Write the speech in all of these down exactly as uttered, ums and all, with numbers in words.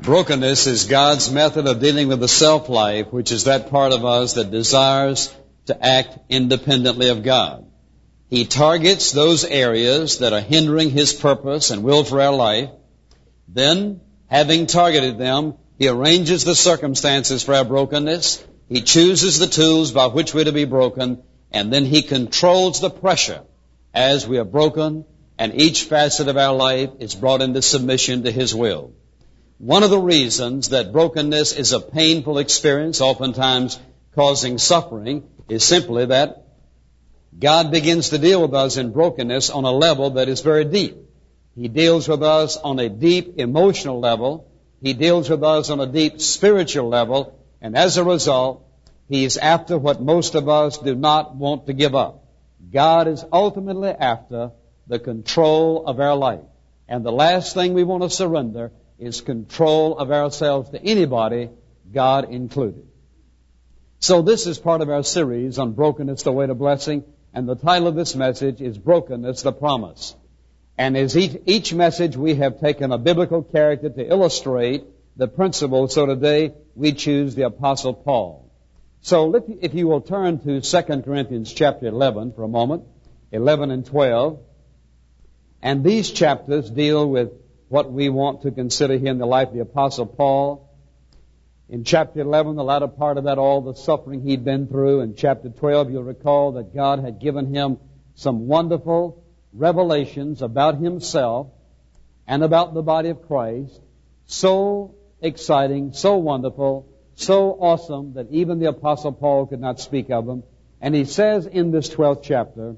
Brokenness is God's method of dealing with the self-life, which is that part of us that desires to act independently of God. He targets those areas that are hindering His purpose and will for our life. Then, having targeted them, He arranges the circumstances for our brokenness. He chooses the tools by which we're to be broken, and then He controls the pressure as we are broken, and each facet of our life is brought into submission to His will. One of the reasons that brokenness is a painful experience, oftentimes causing suffering, is simply that God begins to deal with us in brokenness on a level that is very deep. He deals with us on a deep emotional level. He deals with us on a deep spiritual level. And as a result, He is after what most of us do not want to give up. God is ultimately after the control of our life. And the last thing we want to surrender is control of ourselves to anybody, God included. So this is part of our series on brokenness, the way to blessing. And the title of this message is Brokenness, the Promise. And as each, each message, we have taken a biblical character to illustrate the principle. So today, we choose the Apostle Paul. So if you will turn to Second Corinthians chapter eleven for a moment, eleven and twelve. And these chapters deal with what we want to consider here in the life of the Apostle Paul. In chapter eleven, the latter part of that, all the suffering he'd been through. In chapter twelve, you'll recall that God had given him some wonderful revelations about himself and about the body of Christ. So exciting, so wonderful, so awesome that even the Apostle Paul could not speak of them. And he says in this twelfth chapter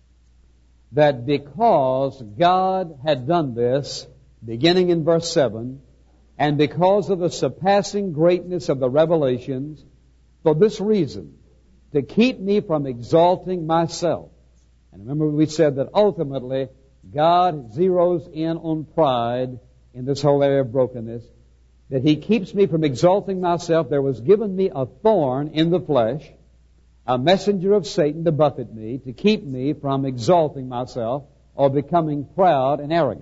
that because God had done this, beginning in verse seven, and because of the surpassing greatness of the revelations, for this reason, to keep me from exalting myself. And remember we said that ultimately God zeroes in on pride in this whole area of brokenness, that He keeps me from exalting myself. There was given me a thorn in the flesh, a messenger of Satan to buffet me, to keep me from exalting myself or becoming proud and arrogant.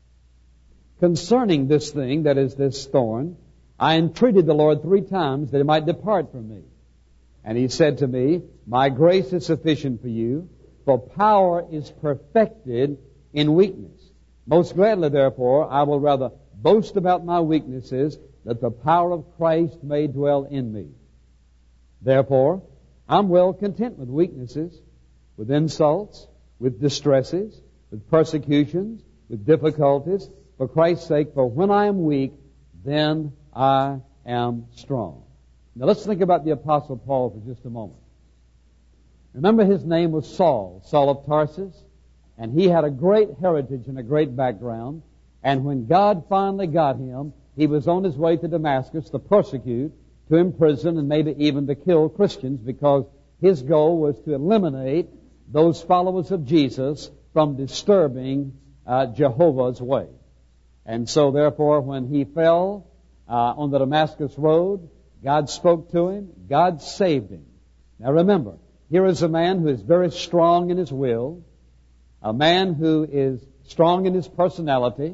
Concerning this thing, that is this thorn, I entreated the Lord three times that it might depart from me. And He said to me, my grace is sufficient for you, for power is perfected in weakness. Most gladly, therefore, I will rather boast about my weaknesses, that the power of Christ may dwell in me. Therefore, I'm well content with weaknesses, with insults, with distresses, with persecutions, with difficulties, for Christ's sake, for when I am weak, then I am strong. Now let's think about the Apostle Paul for just a moment. Remember, his name was Saul, Saul of Tarsus, and he had a great heritage and a great background. And when God finally got him, he was on his way to Damascus to persecute, to imprison, and maybe even to kill Christians, because his goal was to eliminate those followers of Jesus from disturbing uh, Jehovah's way. And so, therefore, when he fell uh, on the Damascus road, God spoke to him. God saved him. Now remember, here is a man who is very strong in his will, a man who is strong in his personality,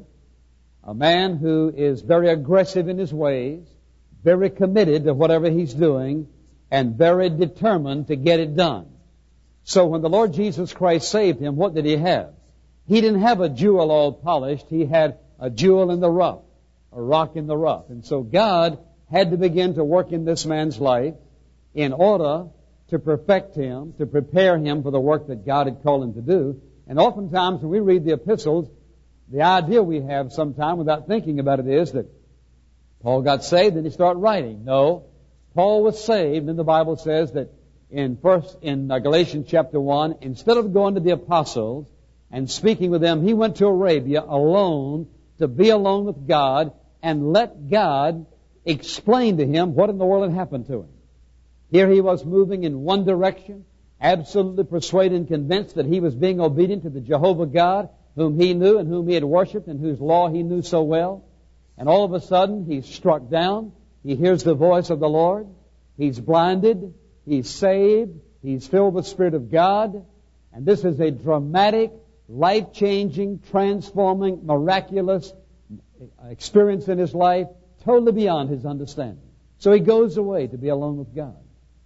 a man who is very aggressive in his ways, very committed to whatever he's doing, and very determined to get it done. So when the Lord Jesus Christ saved him, what did he have? He didn't have a jewel all polished. He had a jewel in the rough, a rock in the rough. And so God had to begin to work in this man's life in order to perfect him, to prepare him for the work that God had called him to do. And oftentimes when we read the epistles, the idea we have sometime without thinking about it is that Paul got saved and he started writing. No, Paul was saved, and the Bible says that in first in Galatians chapter one, instead of going to the apostles and speaking with them, he went to Arabia alone to be alone with God and let God explain to him what in the world had happened to him. Here he was moving in one direction, absolutely persuaded and convinced that he was being obedient to the Jehovah God whom he knew and whom he had worshipped and whose law he knew so well. And all of a sudden he's struck down. He hears the voice of the Lord. He's blinded. He's saved. He's filled with the Spirit of God. And this is a dramatic, life-changing, transforming, miraculous experience in his life, totally beyond his understanding. So he goes away to be alone with God.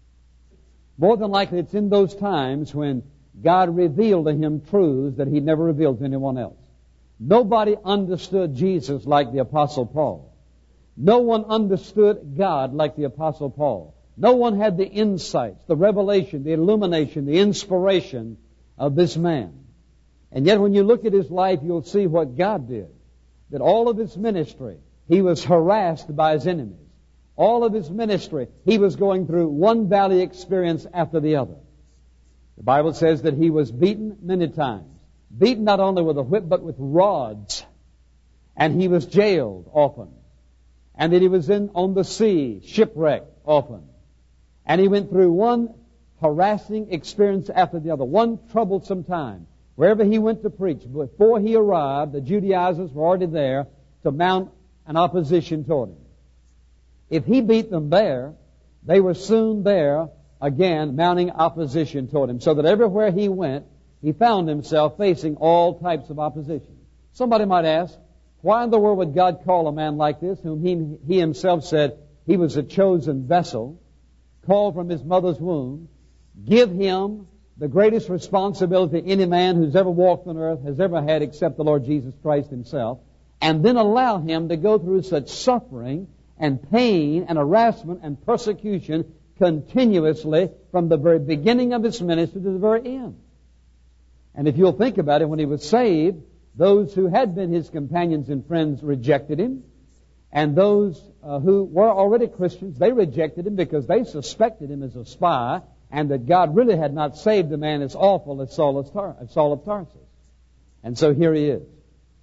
More than likely, it's in those times when God revealed to him truths that he never revealed to anyone else. Nobody understood Jesus like the Apostle Paul. No one understood God like the Apostle Paul. No one had the insights, the revelation, the illumination, the inspiration of this man. And yet when you look at his life, you'll see what God did. That all of his ministry, he was harassed by his enemies. All of his ministry, he was going through one valley experience after the other. The Bible says that he was beaten many times. Beaten not only with a whip, but with rods. And he was jailed often. And that he was in on the sea, shipwrecked often. And he went through one harassing experience after the other, one troublesome time. Wherever he went to preach, before he arrived, the Judaizers were already there to mount an opposition toward him. If he beat them there, they were soon there again mounting opposition toward him. So that everywhere he went, he found himself facing all types of opposition. Somebody might ask, why in the world would God call a man like this, whom he, he himself said he was a chosen vessel, called from his mother's womb, give him the greatest responsibility any man who's ever walked on earth has ever had except the Lord Jesus Christ himself, and then allow him to go through such suffering and pain and harassment and persecution continuously from the very beginning of his ministry to the very end. And if you'll think about it, when he was saved, those who had been his companions and friends rejected him, and those uh, who were already Christians, they rejected him because they suspected him as a spy, and that God really had not saved a man as awful as Saul of, Tar- as Saul of Tarsus. And so here he is.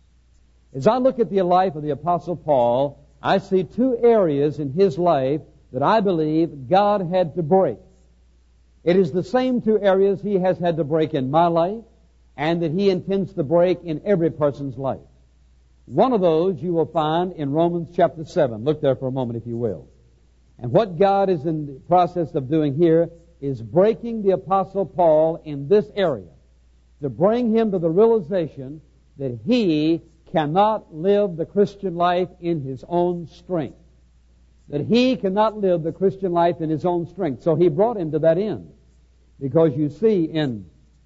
As I look at the life of the Apostle Paul, I see two areas in his life that I believe God had to break. It is the same two areas he has had to break in my life, and that he intends to break in every person's life. One of those you will find in Romans chapter seven. Look there for a moment, if you will. And what God is in the process of doing here is breaking the Apostle Paul in this area, to bring him to the realization that he cannot live the Christian life in his own strength. That he cannot live the Christian life in his own strength. So he brought him to that end. Because you see in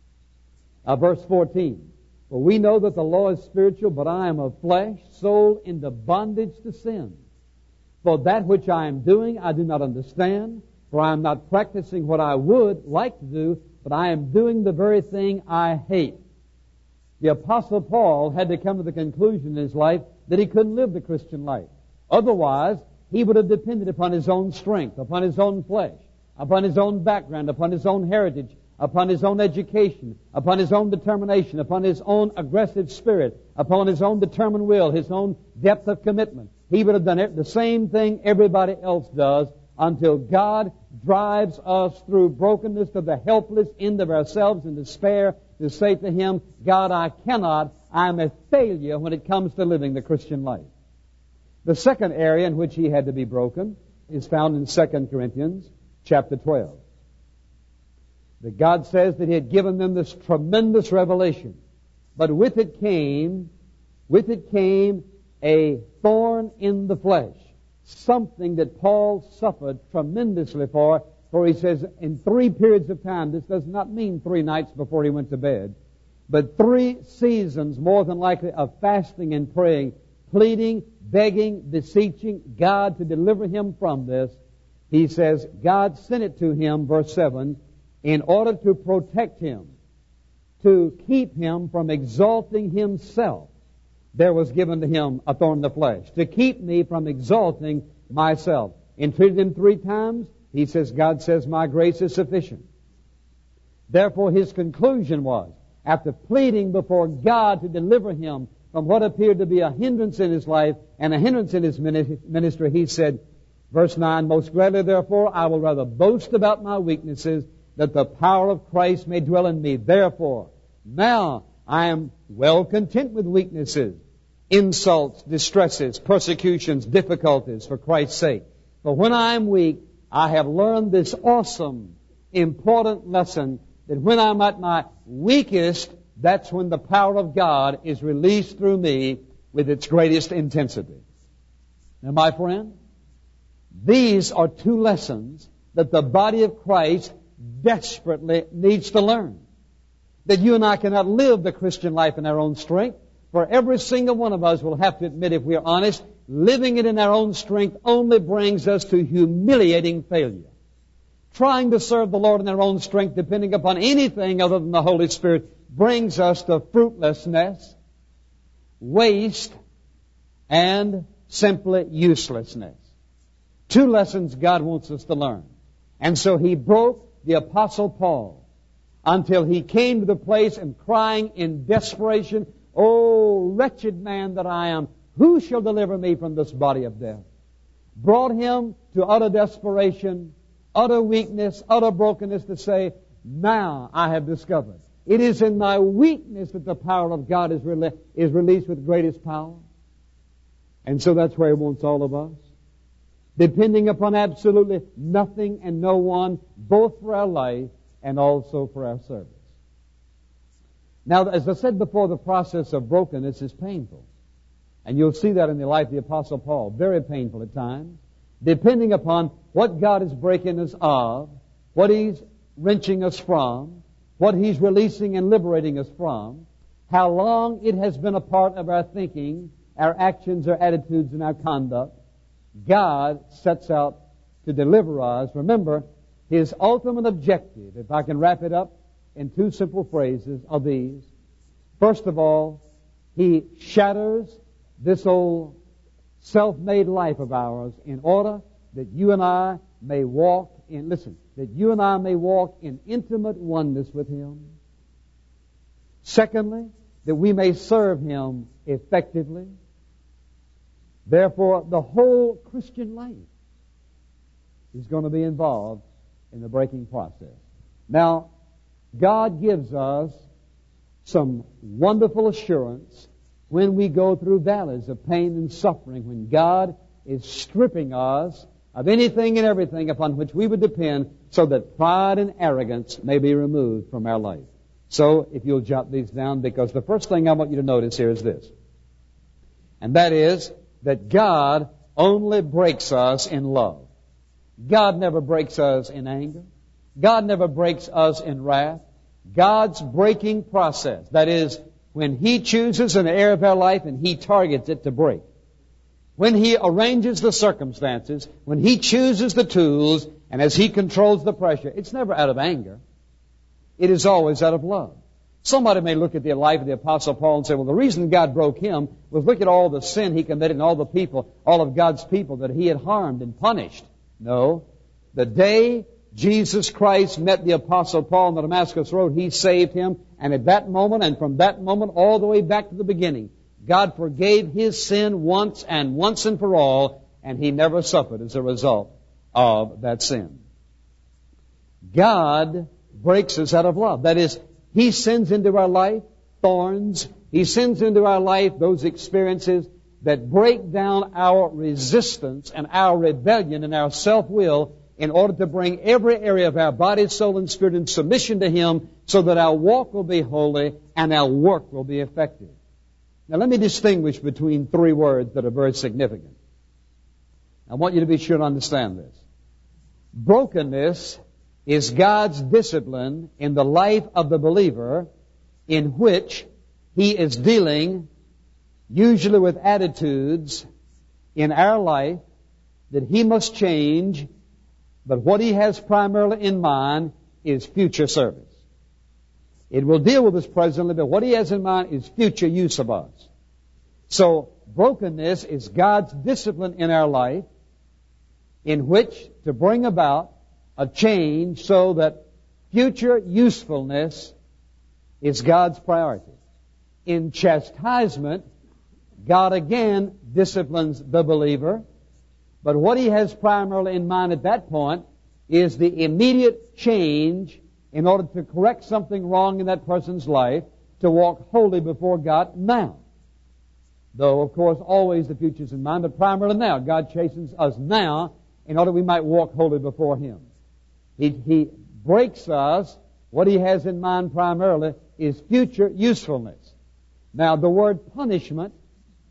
uh, verse fourteen, for we know that the law is spiritual, but I am of flesh, sold into bondage to sin. For that which I am doing I do not understand, for I am not practicing what I would like to do, but I am doing the very thing I hate. The Apostle Paul had to come to the conclusion in his life that he couldn't live the Christian life. Otherwise, he would have depended upon his own strength, upon his own flesh, upon his own background, upon his own heritage, upon his own education, upon his own determination, upon his own aggressive spirit, upon his own determined will, his own depth of commitment. He would have done the same thing everybody else does until God drives us through brokenness to the helpless end of ourselves in despair to say to Him, God, I cannot, I'm a failure when it comes to living the Christian life. The second area in which he had to be broken is found in Second Corinthians chapter twelve. That God says that He had given them this tremendous revelation, but with it came, with it came a thorn in the flesh, something that Paul suffered tremendously for. For he says, in three periods of time, this does not mean three nights before he went to bed, but three seasons, more than likely, of fasting and praying, pleading, begging, beseeching God to deliver him from this. He says, God sent it to him, verse seven, in order to protect him, to keep him from exalting himself. There was given to him a thorn in the flesh, to keep me from exalting myself. Entreated him three times. He says, God says, my grace is sufficient. Therefore, his conclusion was, after pleading before God to deliver him from what appeared to be a hindrance in his life and a hindrance in his ministry, he said, verse nine, most gladly, therefore, I will rather boast about my weaknesses, that the power of Christ may dwell in me. Therefore, now I am well content with weaknesses, insults, distresses, persecutions, difficulties for Christ's sake. For when I am weak, I have learned this awesome, important lesson that when I'm at my weakest, that's when the power of God is released through me with its greatest intensity. Now, my friend, these are two lessons that the body of Christ desperately needs to learn. That you and I cannot live the Christian life in our own strength, for every single one of us will have to admit, if we are honest, living it in our own strength only brings us to humiliating failure. Trying to serve the Lord in our own strength, depending upon anything other than the Holy Spirit, brings us to fruitlessness, waste, and simply uselessness. Two lessons God wants us to learn. And so He broke the Apostle Paul until he came to the place and crying in desperation, "Oh, wretched man that I am, who shall deliver me from this body of death?" Brought him to utter desperation, utter weakness, utter brokenness to say, "Now I have discovered. It is in my weakness that the power of God is, rele- is released with greatest power." And so that's where He wants all of us. Depending upon absolutely nothing and no one, both for our life and also for our service. Now, as I said before, the process of brokenness is painful. And you'll see that in the life of the Apostle Paul. Very painful at times. Depending upon what God is breaking us of, what He's wrenching us from, what He's releasing and liberating us from, how long it has been a part of our thinking, our actions, our attitudes, and our conduct, God sets out to deliver us. Remember, His ultimate objective, if I can wrap it up in two simple phrases, are these. First of all, He shatters this old self-made life of ours in order that you and I may walk in, listen, that you and I may walk in intimate oneness with Him. Secondly, that we may serve Him effectively. Therefore, the whole Christian life is going to be involved in the breaking process. Now, God gives us some wonderful assurance when we go through valleys of pain and suffering, when God is stripping us of anything and everything upon which we would depend, so that pride and arrogance may be removed from our life. So, if you'll jot these down, because the first thing I want you to notice here is this. And that is that God only breaks us in love. God never breaks us in anger. God never breaks us in wrath. God's breaking process, that is, when He chooses an area of our life and He targets it to break. When He arranges the circumstances, when He chooses the tools, and as He controls the pressure, it's never out of anger. It is always out of love. Somebody may look at the life of the Apostle Paul and say, well, the reason God broke him was look at all the sin he committed and all the people, all of God's people that he had harmed and punished. No. The day Jesus Christ met the Apostle Paul on the Damascus Road, He saved him, and at that moment and from that moment all the way back to the beginning, God forgave his sin once and once and for all, and he never suffered as a result of that sin. God breaks us out of love. That is, He sends into our life thorns. He sends into our life those experiences that break down our resistance and our rebellion and our self-will in order to bring every area of our body, soul, and spirit in submission to Him, so that our walk will be holy and our work will be effective. Now let me distinguish between three words that are very significant. I want you to be sure to understand this. Brokenness is God's discipline in the life of the believer, in which He is dealing usually with attitudes in our life that He must change, but what He has primarily in mind is future service. It will deal with us presently, but what He has in mind is future use of us. So, brokenness is God's discipline in our life, in which to bring about a change so that future usefulness is God's priority. In chastisement, God again disciplines the believer, but what He has primarily in mind at that point is the immediate change in order to correct something wrong in that person's life, to walk holy before God now. Though, of course, always the future's in mind, but primarily now. God chastens us now in order we might walk holy before Him. He, he breaks us. What He has in mind primarily is future usefulness. Now, the word punishment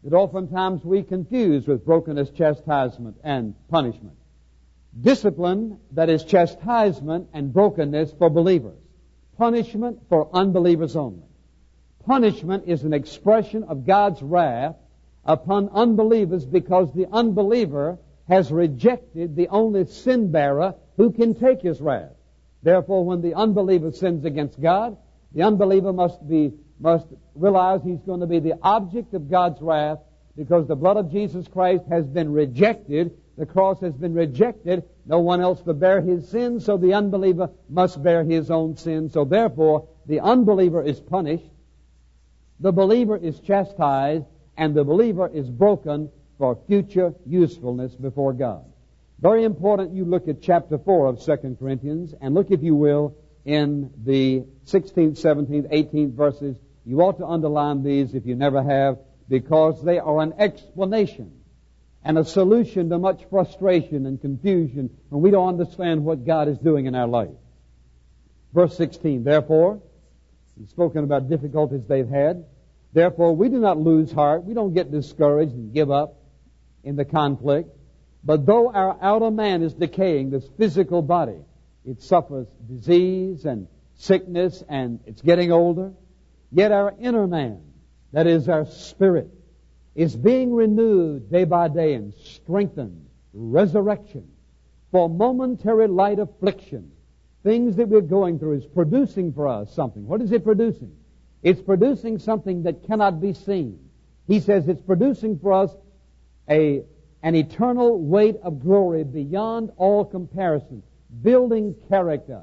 that oftentimes we confuse with brokenness, chastisement, and punishment. Discipline, that is chastisement and brokenness for believers. Punishment for unbelievers only. Punishment is an expression of God's wrath upon unbelievers because the unbeliever has rejected the only sin bearer who can take his wrath. Therefore, when the unbeliever sins against God, the unbeliever must be must realize he's going to be the object of God's wrath because the blood of Jesus Christ has been rejected. The cross has been rejected. No one else to bear his sins, so the unbeliever must bear his own sins. So therefore, the unbeliever is punished, the believer is chastised, and the believer is broken for future usefulness before God. Very important you look at chapter four of Second Corinthians, and look, if you will, in the sixteenth, seventeenth, eighteenth verses. You ought to underline these if you never have, because they are an explanation and a solution to much frustration and confusion when we don't understand what God is doing in our life. Verse sixteen, therefore, he's spoken about difficulties they've had. Therefore, we do not lose heart. We don't get discouraged and give up in the conflict. But though our outer man is decaying, this physical body, it suffers disease and sickness and it's getting older, yet our inner man, that is our spirit, is being renewed day by day and strengthened, resurrection, for momentary light affliction. Things that we're going through is producing for us something. What is it producing? It's producing something that cannot be seen. He says it's producing for us a an eternal weight of glory beyond all comparison, building character,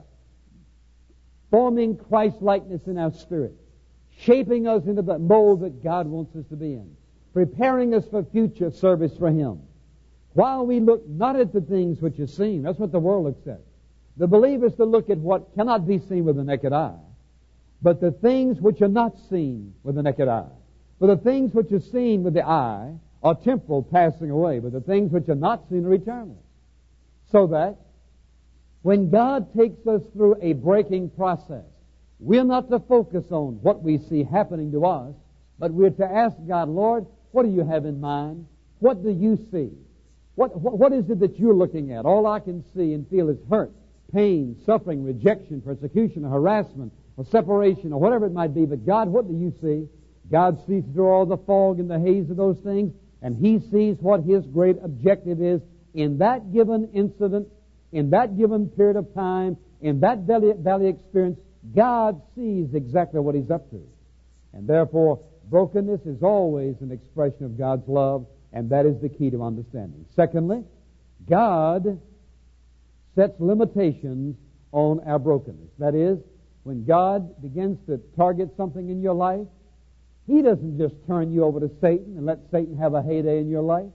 forming Christ-likeness in our spirit, shaping us into the mold that God wants us to be in, preparing us for future service for Him. While we look not at the things which are seen, that's what the world looks at. The believer is to look at what cannot be seen with the naked eye, but the things which are not seen with the naked eye. For the things which are seen with the eye are temporal, passing away, but the things which are not seen are eternal. So that when God takes us through a breaking process, we're not to focus on what we see happening to us, but we're to ask God, Lord, what do you have in mind? What do you see? What, what, what is it that you're looking at? All I can see and feel is hurt, pain, suffering, rejection, persecution, or harassment, or separation, or whatever it might be. But God, what do you see? God sees through all the fog and the haze of those things, and He sees what His great objective is in that given incident, in that given period of time, in that valley, valley experience. God sees exactly what He's up to. And therefore, brokenness is always an expression of God's love, and that is the key to understanding. Secondly, God sets limitations on our brokenness. That is, when God begins to target something in your life, He doesn't just turn you over to Satan and let Satan have a heyday in your life.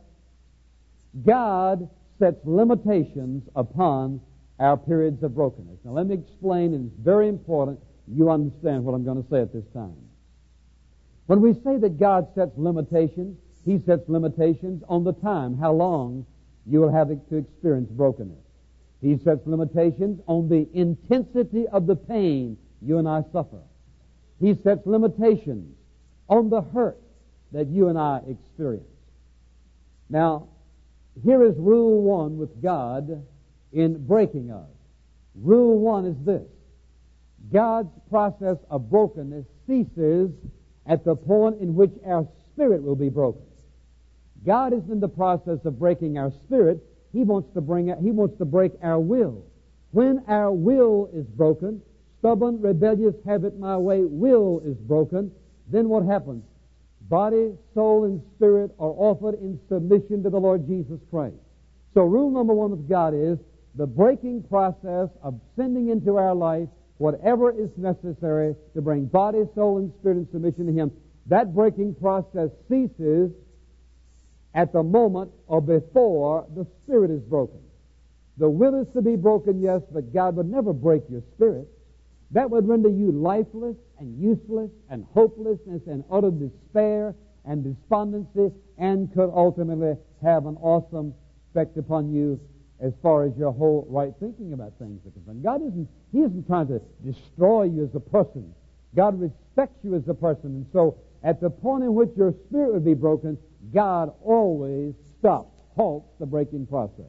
God sets limitations upon our periods of brokenness. Now let me explain, and it's very important you understand what I'm going to say at this time. When we say that God sets limitations, He sets limitations on the time, how long you will have to experience brokenness. He sets limitations on the intensity of the pain you and I suffer. He sets limitations on the hurt that you and I experience. Now, here is rule one with God in breaking us. Rule one is this: God's process of brokenness ceases at the point in which our spirit will be broken. God is in the process of breaking our spirit. He wants to bring He wants to break our will. When our will is broken, stubborn, rebellious, have it my way, will is broken, then what happens? Body, soul, and spirit are offered in submission to the Lord Jesus Christ. So rule number one with God is the breaking process of sending into our life whatever is necessary to bring body, soul, and spirit in submission to Him. That breaking process ceases at the moment or before the spirit is broken. The will is to be broken, yes, but God would never break your spirit. That would render you lifeless and useless and hopelessness and utter despair and despondency, and could ultimately have an awesome effect upon you as far as your whole right thinking about things are concerned. God isn't, He isn't trying to destroy you as a person. God respects you as a person. And so at the point in which your spirit would be broken, God always stops, halts the breaking process.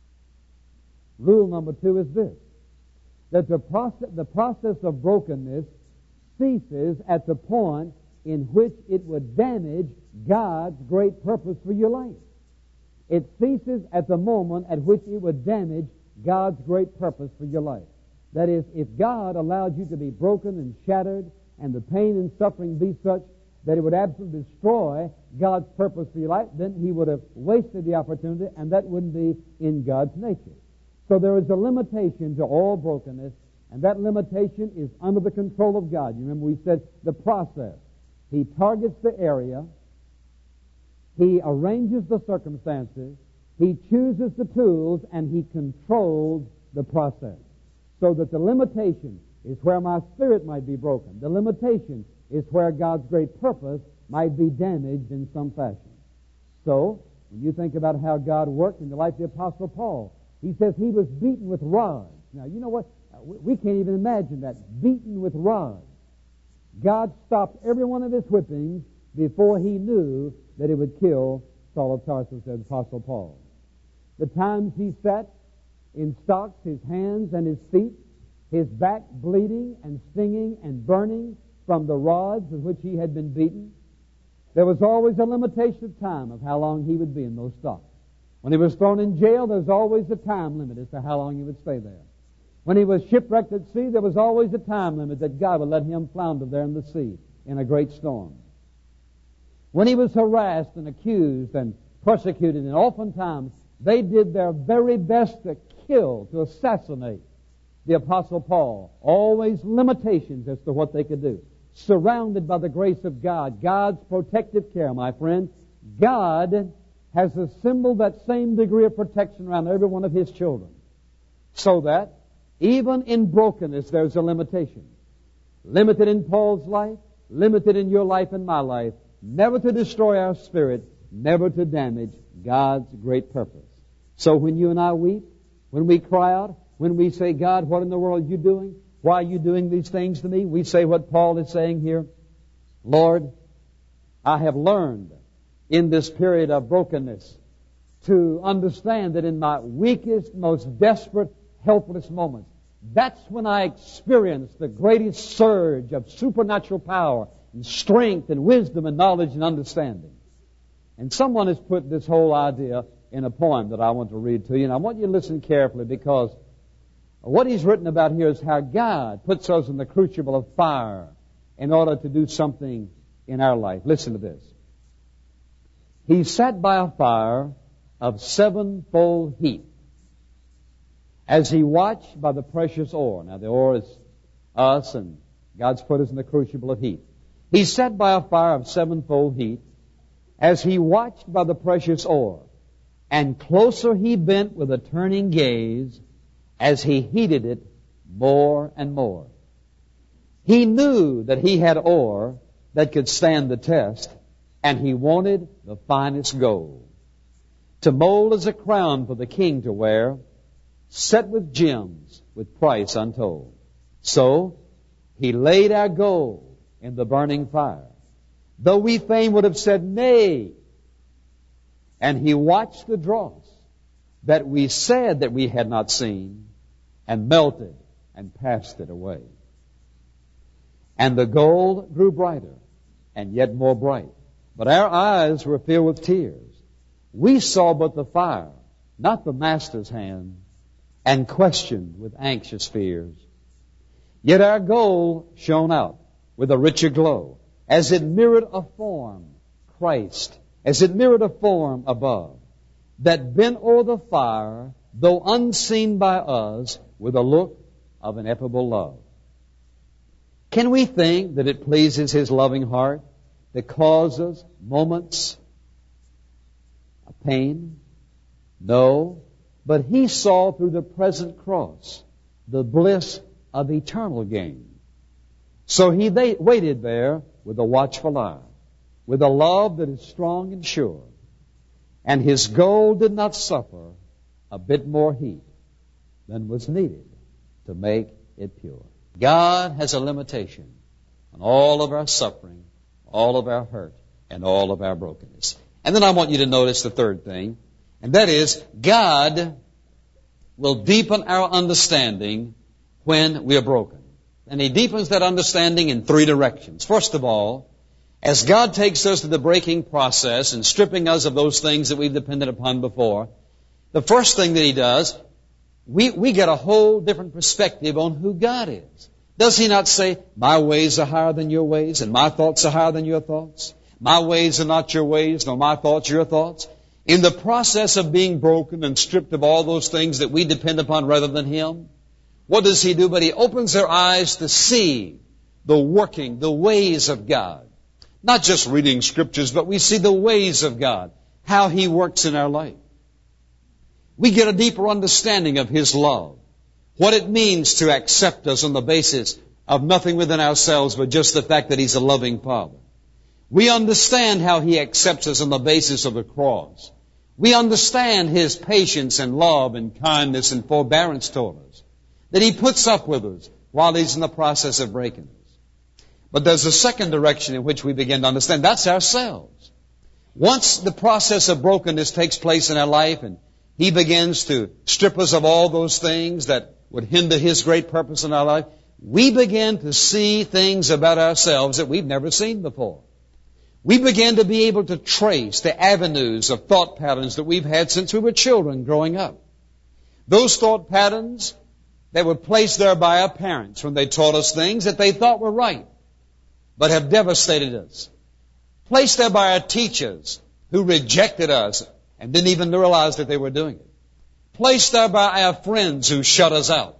Rule number two is this, that the process, the process of brokenness ceases at the point in which it would damage God's great purpose for your life. It ceases at the moment at which it would damage God's great purpose for your life. That is, if God allowed you to be broken and shattered and the pain and suffering be such that it would absolutely destroy God's purpose for your life, then He would have wasted the opportunity, and that wouldn't be in God's nature. So there is a limitation to all brokenness, and that limitation is under the control of God. You remember we said the process. He targets the area. He arranges the circumstances. He chooses the tools, and He controls the process. So that the limitation is where my spirit might be broken. The limitation is where God's great purpose might be damaged in some fashion. So, when you think about how God worked in the life of the Apostle Paul, he says he was beaten with rods. Now, you know what? We can't even imagine that, beaten with rods. God stopped every one of his whippings before he knew that it would kill Saul of Tarsus, the Apostle Paul. The times he sat in stocks, his hands and his feet, his back bleeding and stinging and burning from the rods with which he had been beaten, there was always a limitation of time of how long he would be in those stocks. When he was thrown in jail, there was always a time limit as to how long he would stay there. When he was shipwrecked at sea, there was always a time limit that God would let him flounder there in the sea in a great storm. When he was harassed and accused and persecuted, and oftentimes they did their very best to kill, to assassinate the Apostle Paul. Always limitations as to what they could do. Surrounded by the grace of God, God's protective care, my friend. God has assembled that same degree of protection around every one of His children. So that even in brokenness there's a limitation. Limited in Paul's life, limited in your life and my life. Never to destroy our spirit, never to damage God's great purpose. So when you and I weep, when we cry out, when we say, God, what in the world are you doing? Why are you doing these things to me? We say what Paul is saying here. Lord, I have learned in this period of brokenness to understand that in my weakest, most desperate, helpless moments, that's when I experience the greatest surge of supernatural power and strength and wisdom and knowledge and understanding. And someone has put this whole idea in a poem that I want to read to you. And I want you to listen carefully, because what he's written about here is how God puts us in the crucible of fire in order to do something in our life. Listen to this. He sat by a fire of sevenfold heat as he watched by the precious ore. Now the ore is us, and God's put us in the crucible of heat. He sat by a fire of sevenfold heat as he watched by the precious ore, and closer he bent with a turning gaze as he heated it more and more. He knew that he had ore that could stand the test, and he wanted the finest gold to mold as a crown for the king to wear, set with gems with price untold. So he laid our gold in the burning fire, though we fain would have said nay. And he watched the dross that we said that we had not seen, and melted and passed it away. And the gold grew brighter and yet more bright, but our eyes were filled with tears. We saw but the fire, not the master's hand, and questioned with anxious fears. Yet our gold shone out with a richer glow, as it mirrored a form, Christ, as it mirrored a form above, that bent o'er the fire, though unseen by us, with a look of ineffable love. Can we think that it pleases His loving heart to cause us moments of pain? No, but He saw through the present cross the bliss of eternal gain. So He they waited there with a watchful eye, with a love that is strong and sure, and His gold did not suffer a bit more heat than was needed to make it pure. God has a limitation on all of our suffering, all of our hurt, and all of our brokenness. And then I want you to notice the third thing, and that is God will deepen our understanding when we are broken. And He deepens that understanding in three directions. First of all, as God takes us to the breaking process and stripping us of those things that we've depended upon before, the first thing that He does, we, we get a whole different perspective on who God is. Does He not say, my ways are higher than your ways, and my thoughts are higher than your thoughts? My ways are not your ways, nor my thoughts your thoughts. In the process of being broken and stripped of all those things that we depend upon rather than Him, what does He do? But He opens their eyes to see the working, the ways of God. Not just reading Scriptures, but we see the ways of God, how He works in our life. We get a deeper understanding of His love, what it means to accept us on the basis of nothing within ourselves, but just the fact that He's a loving Father. We understand how He accepts us on the basis of the cross. We understand His patience and love and kindness and forbearance toward us, that He puts up with us while He's in the process of breaking us. But there's a second direction in which we begin to understand. That's ourselves. Once the process of brokenness takes place in our life and He begins to strip us of all those things that would hinder His great purpose in our life, we begin to see things about ourselves that we've never seen before. We begin to be able to trace the avenues of thought patterns that we've had since we were children growing up. Those thought patterns that were placed there by our parents when they taught us things that they thought were right, but have devastated us. Placed there by our teachers who rejected us and didn't even realize that they were doing it. Placed there by our friends who shut us out.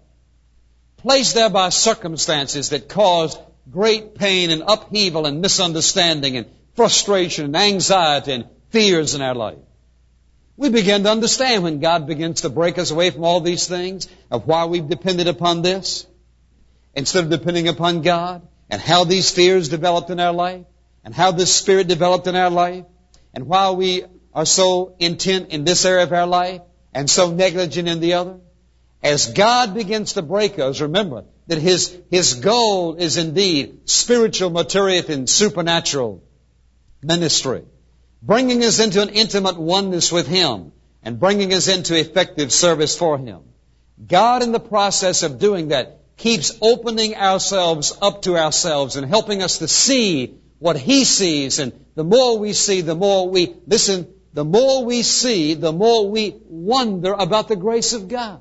Placed there by circumstances that caused great pain and upheaval and misunderstanding and frustration and anxiety and fears in our life. We begin to understand when God begins to break us away from all these things of why we've depended upon this instead of depending upon God, and how these fears developed in our life, and how this spirit developed in our life, and why we are so intent in this area of our life and so negligent in the other. As God begins to break us, remember that His, His goal is indeed spiritual maturity and supernatural ministry, bringing us into an intimate oneness with Him and bringing us into effective service for Him. God, in the process of doing that, keeps opening ourselves up to ourselves and helping us to see what He sees. And the more we see, the more we, listen, the more we see, the more we wonder about the grace of God.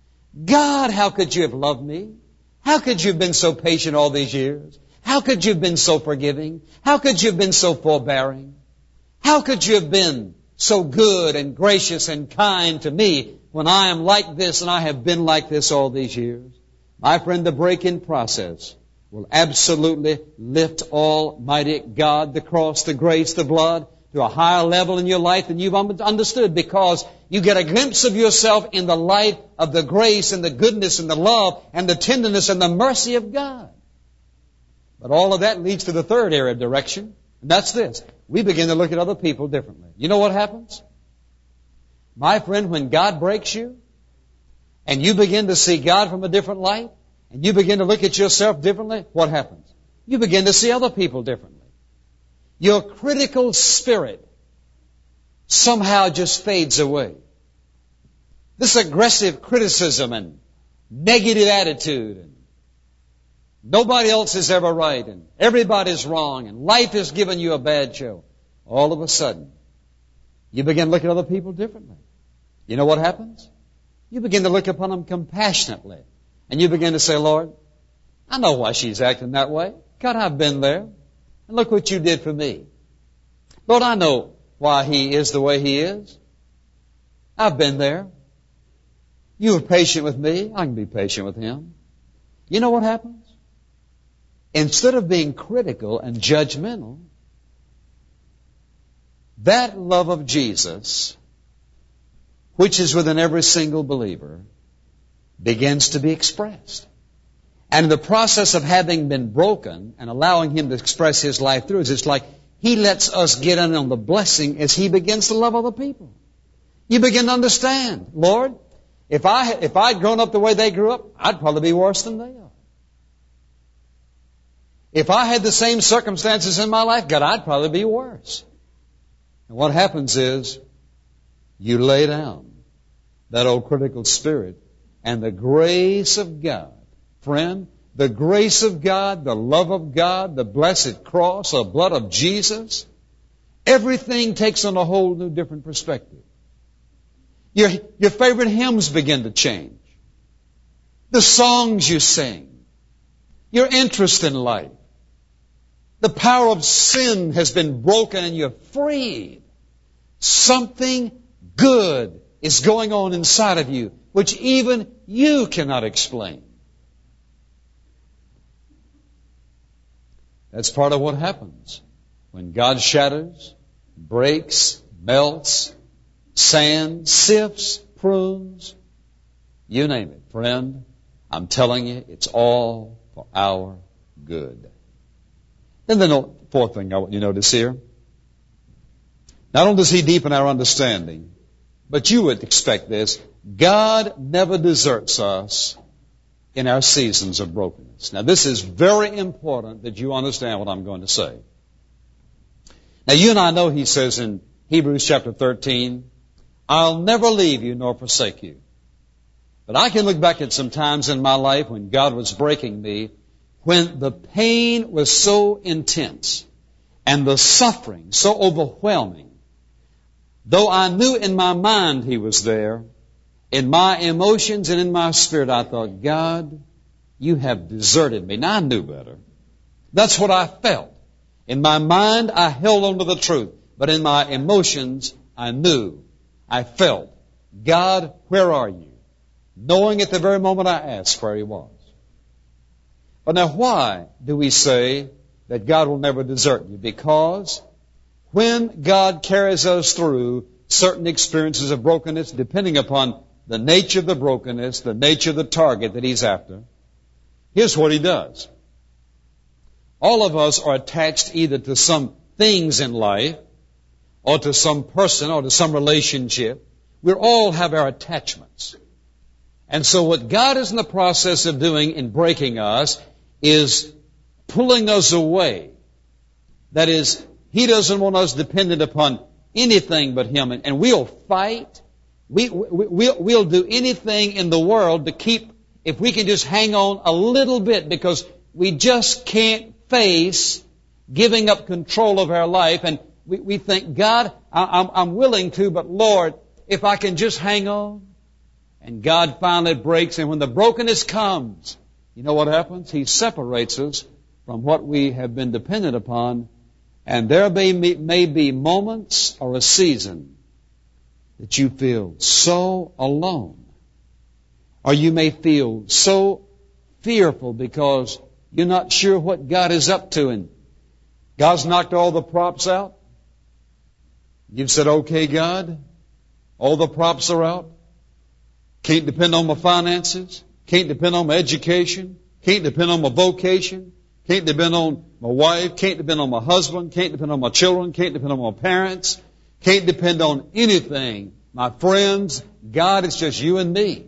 God, how could you have loved me? How could you have been so patient all these years? How could you have been so forgiving? How could you have been so forbearing? How could you have been so good and gracious and kind to me when I am like this and I have been like this all these years? My friend, the break-in process will absolutely lift Almighty God, the cross, the grace, the blood, to a higher level in your life than you've understood, because you get a glimpse of yourself in the light of the grace and the goodness and the love and the tenderness and the mercy of God. But all of that leads to the third area of direction, and that's this. We begin to look at other people differently. You know what happens? My friend, when God breaks you, and you begin to see God from a different light, and you begin to look at yourself differently, what happens? You begin to see other people differently. Your critical spirit somehow just fades away. This aggressive criticism and negative attitude, and nobody else is ever right, and everybody's wrong, and life has given you a bad show. All of a sudden, you begin to look at other people differently. You know what happens? You begin to look upon them compassionately. And you begin to say, Lord, I know why she's acting that way. God, I've been there. And look what you did for me. Lord, I know why he is the way he is. I've been there. You were patient with me. I can be patient with him. You know what happens? Instead of being critical and judgmental, that love of Jesus, which is within every single believer, begins to be expressed. And in the process of having been broken and allowing him to express his life through us, it's like he lets us get in on the blessing as he begins to love other people. You begin to understand, Lord, if I if I'd grown up the way they grew up, I'd probably be worse than they are. If I had the same circumstances in my life, God, I'd probably be worse. And what happens is you lay down that old critical spirit, and the grace of God, friend, the grace of God, the love of God, the blessed cross, the blood of Jesus, everything takes on a whole new different perspective. Your, your favorite hymns begin to change. The songs you sing, your interest in life. The power of sin has been broken and you're freed. Something good is going on inside of you, which even you cannot explain. That's part of what happens when God shatters, breaks, melts, sands, sifts, prunes, you name it. Friend, I'm telling you, it's all for our good. Then the fourth thing I want you to notice here, not only does He deepen our understanding, but you would expect this, God never deserts us in our seasons of brokenness. Now, this is very important that you understand what I'm going to say. Now, you and I know He says in Hebrews chapter thirteen, I'll never leave you nor forsake you. But I can look back at some times in my life when God was breaking me, when the pain was so intense and the suffering so overwhelming. Though I knew in my mind He was there, in my emotions and in my spirit, I thought, God, you have deserted me. Now, I knew better. That's what I felt. In my mind, I held on to the truth. But in my emotions, I knew, I felt, God, where are you? Knowing at the very moment I asked where He was. But now, why do we say that God will never desert you? Because when God carries us through certain experiences of brokenness, depending upon the nature of the brokenness, the nature of the target that He's after, here's what He does. All of us are attached either to some things in life, or to some person, or to some relationship. We all have our attachments. And so what God is in the process of doing in breaking us is pulling us away. That is, He doesn't want us dependent upon anything but Him. And we'll fight. We, we, we'll, we'll do anything in the world to keep, if we can just hang on a little bit, because we just can't face giving up control of our life. And we, we think, God, I, I'm, I'm willing to, but Lord, if I can just hang on. And God finally breaks, and when the brokenness comes, you know what happens? He separates us from what we have been dependent upon, and there may, may be moments or a season that you feel so alone, or you may feel so fearful because you're not sure what God is up to, and God's knocked all the props out. You've said, okay, God, all the props are out. Can't depend on my finances. Can't depend on my education. Can't depend on my vocation. Can't depend on my wife. Can't depend on my husband. Can't depend on my children. Can't depend on my parents. Can't depend on anything. My friends, God, it's just you and me.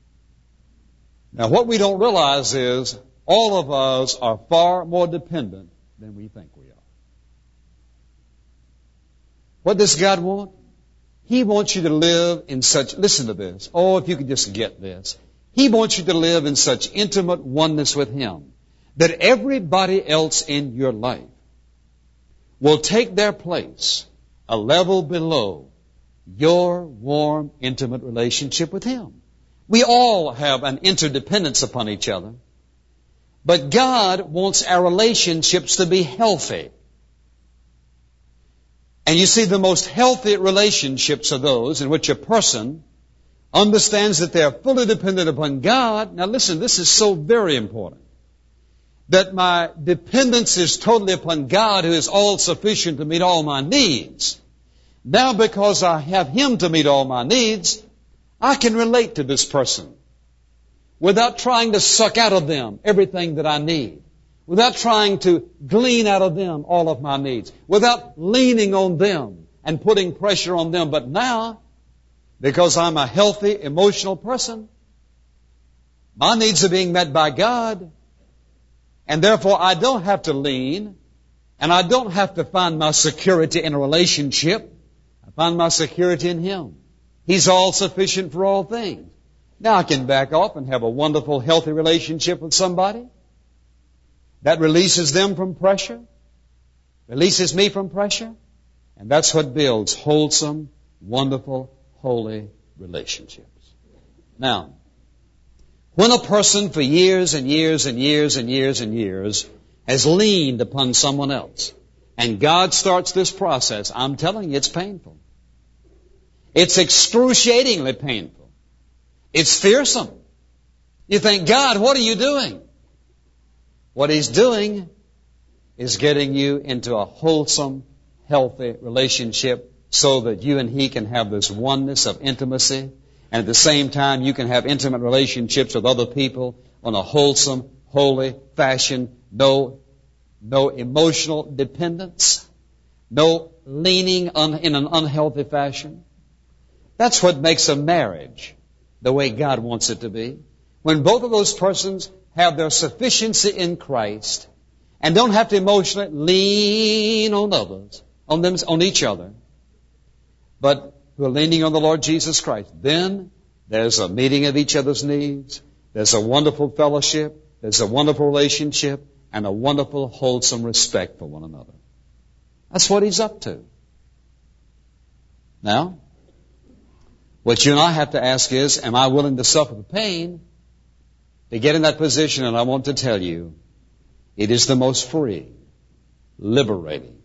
Now, what we don't realize is all of us are far more dependent than we think we are. What does God want? He wants you to live in such, listen to this. Oh, if you could just get this. He wants you to live in such intimate oneness with Him that everybody else in your life will take their place a level below your warm, intimate relationship with Him. We all have an interdependence upon each other, but God wants our relationships to be healthy. And you see, the most healthy relationships are those in which a person understands that they are fully dependent upon God. Now listen, this is so very important. That my dependence is totally upon God, who is all sufficient to meet all my needs. Now because I have Him to meet all my needs, I can relate to this person without trying to suck out of them everything that I need. Without trying to glean out of them all of my needs. Without leaning on them and putting pressure on them. But now, because I'm a healthy, emotional person, my needs are being met by God. And therefore, I don't have to lean. And I don't have to find my security in a relationship. I find my security in Him. He's all sufficient for all things. Now I can back off and have a wonderful, healthy relationship with somebody. That releases them from pressure, releases me from pressure, and that's what builds wholesome, wonderful, holy relationships. Now, when a person for years and years and years and years and years has leaned upon someone else, and God starts this process, I'm telling you, it's painful. It's excruciatingly painful. It's fearsome. You think, God, what are you doing? What He's doing is getting you into a wholesome, healthy relationship so that you and He can have this oneness of intimacy, and at the same time you can have intimate relationships with other people on a wholesome, holy fashion, no, no emotional dependence, no leaning on, in an unhealthy fashion. That's what makes a marriage the way God wants it to be. When both of those persons have their sufficiency in Christ and don't have to emotionally lean on others, on them, on each other, but who are leaning on the Lord Jesus Christ, then there's a meeting of each other's needs, there's a wonderful fellowship, there's a wonderful relationship, and a wonderful, wholesome respect for one another. That's what He's up to. Now, what you and I have to ask is, am I willing to suffer the pain to get in that position? And I want to tell you, it is the most free, liberating,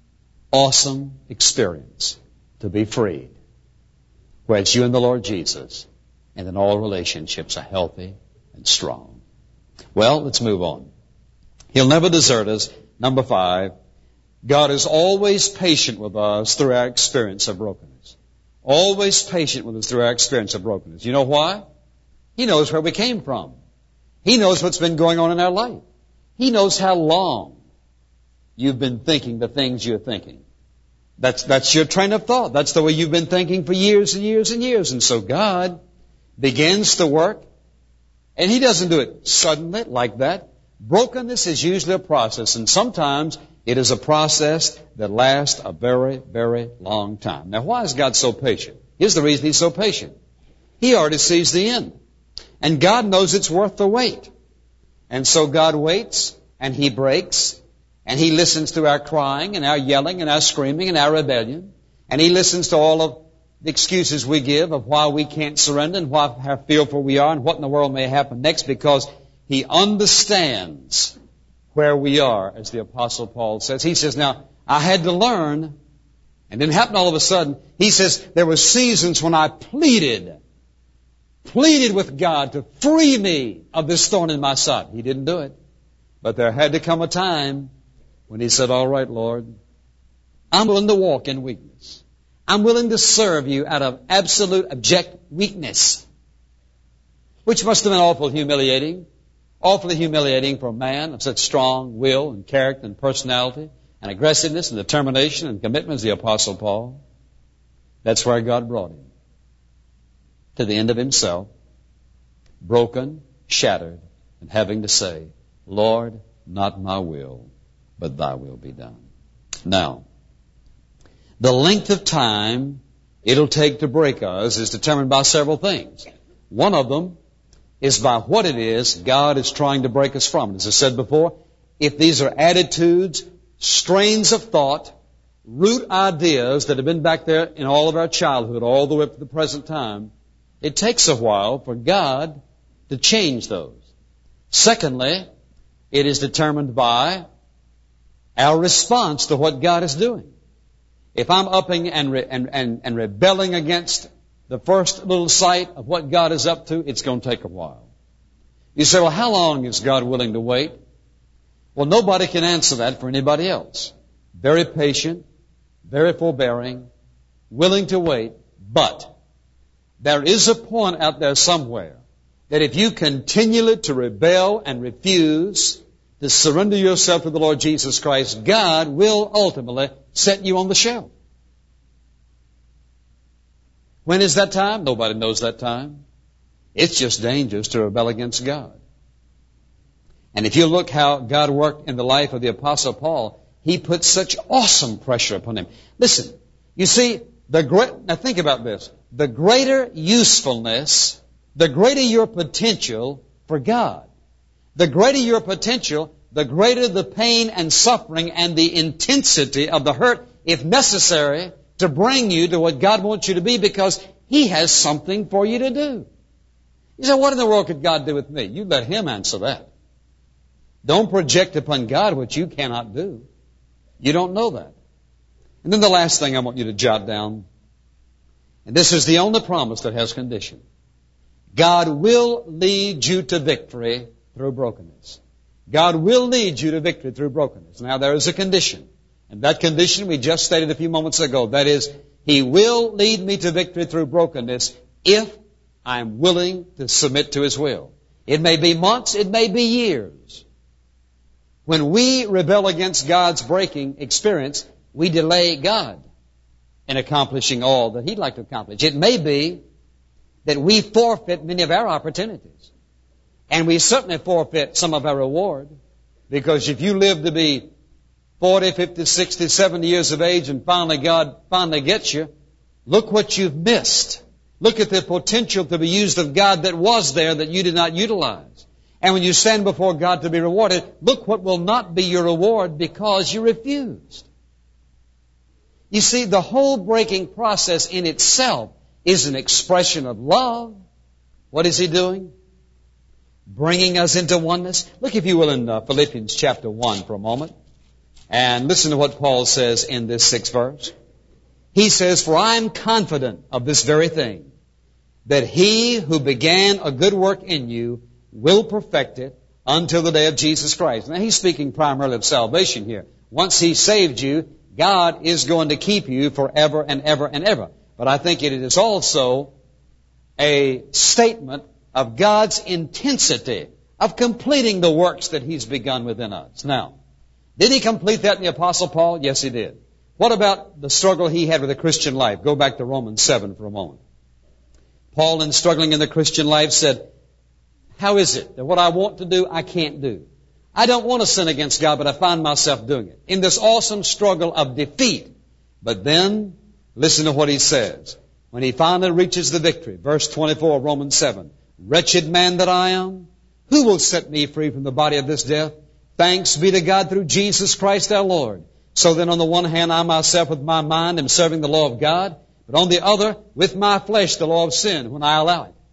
awesome experience to be freed, where it's you and the Lord Jesus, and then all relationships are healthy and strong. Well, let's move on. He'll never desert us. Number five, God is always patient with us through our experience of brokenness. Always patient with us through our experience of brokenness. You know why? He knows where we came from. He knows what's been going on in our life. He knows how long you've been thinking the things you're thinking. That's, that's your train of thought. That's the way you've been thinking for years and years and years. And so God begins to work, and He doesn't do it suddenly like that. Brokenness is usually a process, and sometimes it is a process that lasts a very, very long time. Now, why is God so patient? Here's the reason He's so patient. He already sees the end. And God knows it's worth the wait. And so God waits, and He breaks, and He listens to our crying and our yelling and our screaming and our rebellion. And He listens to all of the excuses we give of why we can't surrender and why, how fearful we are and what in the world may happen next, because He understands where we are, as the Apostle Paul says. He says, now, I had to learn, and it didn't happen all of a sudden. He says, there were seasons when I pleaded, pleaded with God to free me of this thorn in my side. He didn't do it. But there had to come a time when He said, all right, Lord, I'm willing to walk in weakness. I'm willing to serve You out of absolute abject weakness, which must have been awful humiliating. Awfully humiliating for a man of such strong will and character and personality and aggressiveness and determination and commitment as the Apostle Paul. That's where God brought him. To the end of himself, broken, shattered, and having to say, Lord, not my will, but Thy will be done. Now, the length of time it'll take to break us is determined by several things. One of them is by what it is God is trying to break us from. As I said before, if these are attitudes, strains of thought, root ideas that have been back there in all of our childhood, all the way up to the present time, it takes a while for God to change those. Secondly, it is determined by our response to what God is doing. If I'm upping and, re- and, and, and rebelling against the first little sight of what God is up to, it's going to take a while. You say, well, how long is God willing to wait? Well, nobody can answer that for anybody else. Very patient, very forbearing, willing to wait, but there is a point out there somewhere that if you continually to rebel and refuse to surrender yourself to the Lord Jesus Christ, God will ultimately set you on the shelf. When is that time? Nobody knows that time. It's just dangerous to rebel against God. And if you look how God worked in the life of the Apostle Paul, he put such awesome pressure upon him. Listen, you see, the great, now think about this. The greater usefulness, the greater your potential for God. The greater your potential, the greater the pain and suffering and the intensity of the hurt, if necessary, to bring you to what God wants you to be, because He has something for you to do. You say, what in the world could God do with me? You let Him answer that. Don't project upon God what you cannot do. You don't know that. And then the last thing I want you to jot down, and this is the only promise that has condition. God will lead you to victory through brokenness. God will lead you to victory through brokenness. Now there is a condition. And that condition we just stated a few moments ago. That is, He will lead me to victory through brokenness if I'm willing to submit to His will. It may be months, it may be years. When we rebel against God's breaking experience, we delay God in accomplishing all that He'd like to accomplish. It may be that we forfeit many of our opportunities. And we certainly forfeit some of our reward. Because if you live to be forty, fifty, sixty, seventy years of age and finally God finally gets you, look what you've missed. Look at the potential to be used of God that was there that you did not utilize. And when you stand before God to be rewarded, look what will not be your reward because you refused. You see, the whole breaking process in itself is an expression of love. What is He doing? Bringing us into oneness. Look, if you will, in uh, Philippians chapter one for a moment. And listen to what Paul says in this sixth verse. He says, "For I am confident of this very thing, that He who began a good work in you will perfect it until the day of Jesus Christ." Now, he's speaking primarily of salvation here. Once He saved you, God is going to keep you forever and ever and ever. But I think it is also a statement of God's intensity of completing the works that He's begun within us. Now, did He complete that in the Apostle Paul? Yes, He did. What about the struggle he had with the Christian life? Go back to Romans seven for a moment. Paul, in struggling in the Christian life, said, how is it that what I want to do, I can't do? I don't want to sin against God, but I find myself doing it. In this awesome struggle of defeat. But then, listen to what he says. When he finally reaches the victory, verse twenty-four of Romans seven. "Wretched man that I am, who will set me free from the body of this death? Thanks be to God through Jesus Christ our Lord. So then on the one hand, I myself with my mind am serving the law of God, but on the other, with my flesh, the law of sin, when I allow it."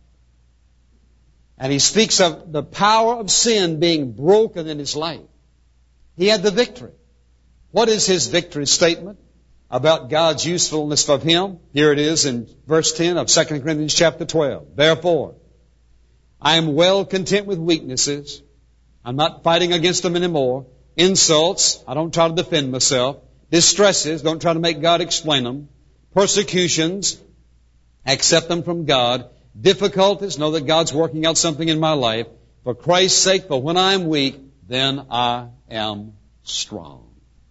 And he speaks of the power of sin being broken in his life. He had the victory. What is his victory statement about God's usefulness of him? Here it is in verse ten of Second Corinthians chapter twelve. "Therefore, I am well content with weaknesses." I'm not fighting against them anymore. "Insults," I don't try to defend myself. "Distresses," don't try to make God explain them. "Persecutions," accept them from God. "Difficulties," know that God's working out something in my life. "For Christ's sake, for when I am weak, then I am strong."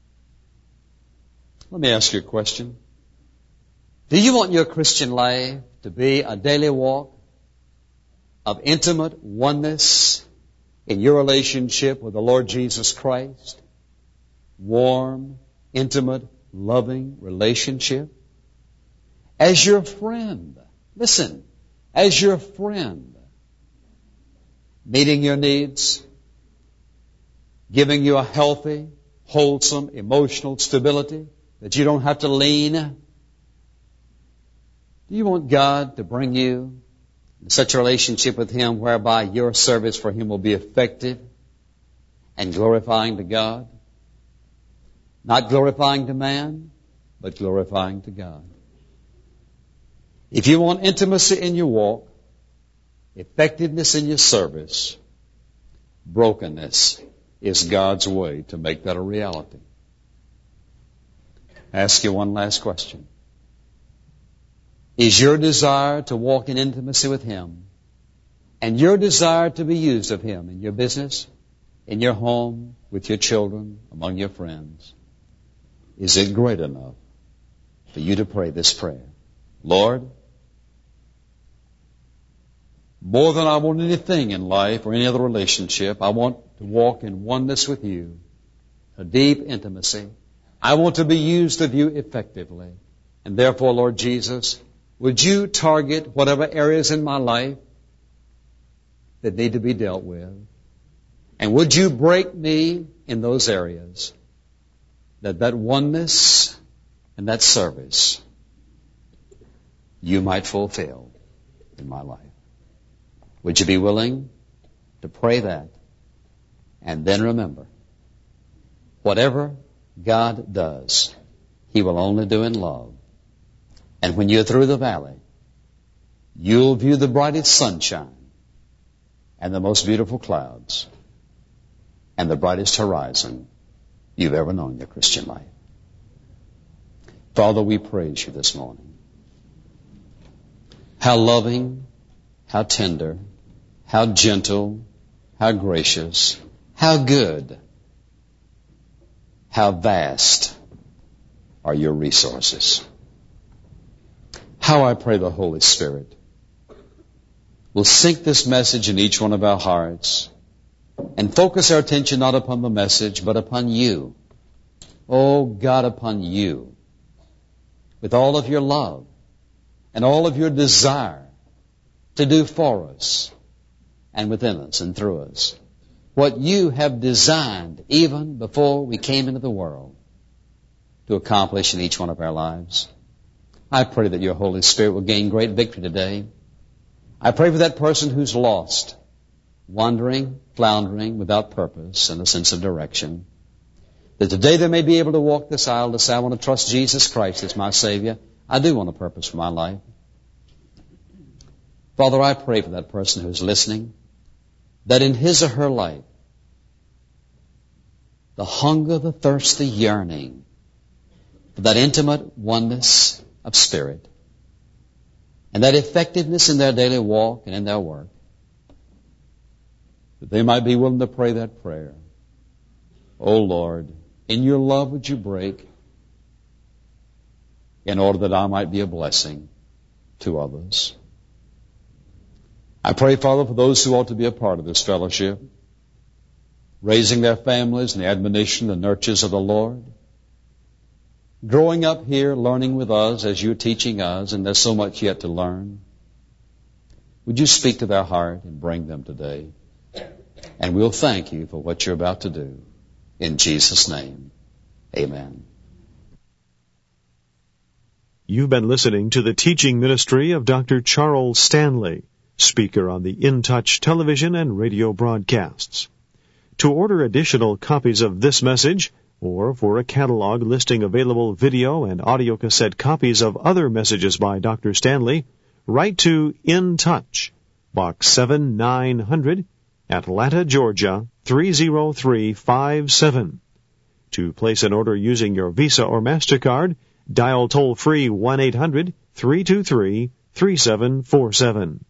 Let me ask you a question. Do you want your Christian life to be a daily walk of intimate oneness in your relationship with the Lord Jesus Christ? Warm, intimate, loving relationship? As your friend, listen, as your friend, meeting your needs, giving you a healthy, wholesome, emotional stability that you don't have to lean. Do you want God to bring you in such a relationship with Him whereby your service for Him will be effective and glorifying to God? Not glorifying to man, but glorifying to God. If you want intimacy in your walk, effectiveness in your service, brokenness is God's way to make that a reality. I ask you one last question. Is your desire to walk in intimacy with Him and your desire to be used of Him in your business, in your home, with your children, among your friends, is it great enough for you to pray this prayer? Lord, more than I want anything in life or any other relationship, I want to walk in oneness with You, a deep intimacy. I want to be used of You effectively. And therefore, Lord Jesus, would you target whatever areas in my life that need to be dealt with? And would you break me in those areas that that oneness and that service you might fulfill in my life? Would you be willing to pray that? And then remember, whatever God does, He will only do in love. And when you're through the valley, you'll view the brightest sunshine and the most beautiful clouds and the brightest horizon you've ever known in your Christian life. Father, we praise you this morning. How loving, how tender, how gentle, how gracious, how good, how vast are your resources. How I pray the Holy Spirit will sink this message in each one of our hearts and focus our attention not upon the message, but upon you. Oh, God, upon you. With all of your love and all of your desire to do for us and within us and through us what you have designed even before we came into the world to accomplish in each one of our lives. I pray that your Holy Spirit will gain great victory today. I pray for that person who's lost, wandering, floundering, without purpose and a sense of direction, that today they may be able to walk this aisle to say, I want to trust Jesus Christ as my Savior. I do want a purpose for my life. Father, I pray for that person who's listening, that in his or her life, the hunger, the thirst, the yearning for that intimate oneness of spirit and that effectiveness in their daily walk and in their work, that they might be willing to pray that prayer. Oh Lord, in your love would you break in order that I might be a blessing to others. I pray, Father, for those who ought to be a part of this fellowship, raising their families in the admonition and nurtures of the Lord, growing up here, learning with us as you're teaching us, and there's so much yet to learn. Would you speak to their heart and bring them today? And we'll thank you for what you're about to do. In Jesus' name, amen. You've been listening to the teaching ministry of Doctor Charles Stanley, speaker on the In Touch television and radio broadcasts. To order additional copies of this message, or for a catalog listing available video and audio cassette copies of other messages by Doctor Stanley, write to In Touch, Box seven nine hundred, Atlanta, Georgia, three zero three five seven. To place an order using your Visa or MasterCard, dial toll-free one eight hundred three two three three seven four seven.